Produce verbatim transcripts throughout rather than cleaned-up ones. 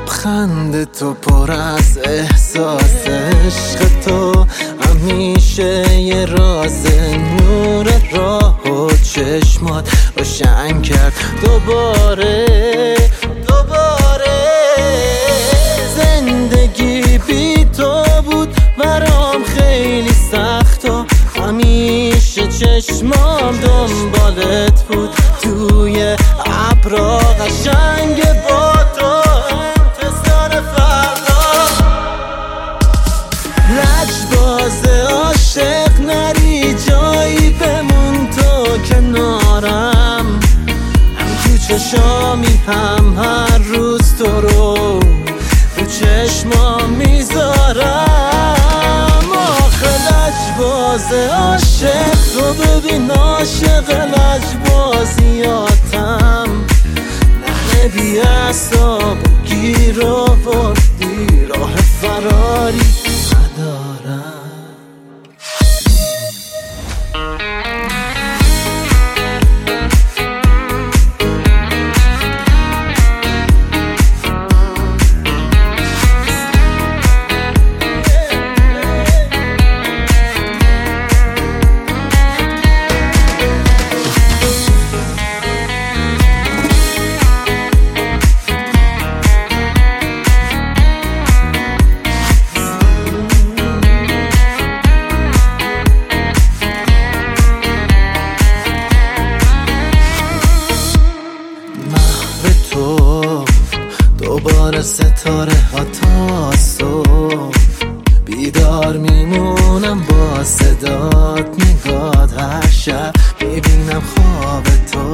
لبخند تو پر از احساس عشق تو همیشه یه راز، نور راه و چشمات روشن کرد دوباره دوباره. زندگی بی تو بود برام خیلی سخت و همیشه چشمام دنبالت بود توی ابرا قشنگ با تو انتظار فردا. لجباز عاشق نری جایی بمون تو کنارم، هم تو چشامی هم هر روز تو رو تو چشمام میذارم. آخه لجباز عاشق تو ببین عاشق لجبازیاتم، نه بی اعصاب گیر آوردی راه فراری ندارم. دوباره ستاره ها تا صبح بیدار میمونم با صدات، نگات هر شب میبینم خواب تو.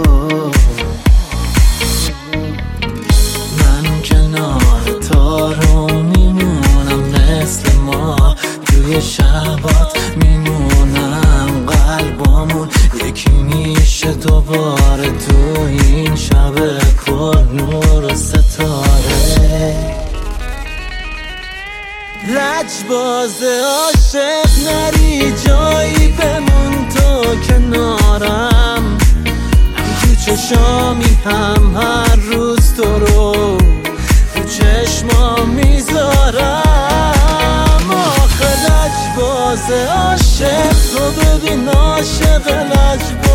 من کنار تو رو میمونم مثل ما توی شبات میمونم، قلبامون یکی میشه دوباره تو این شب پر نور و ستاره. لجباز عاشق نری جایی بمون تو کنارم، هم تو چشامی هم هر روز تو رو تو چشمام میذارم. آخه لجباز عاشق تو ببین عاشق لجباز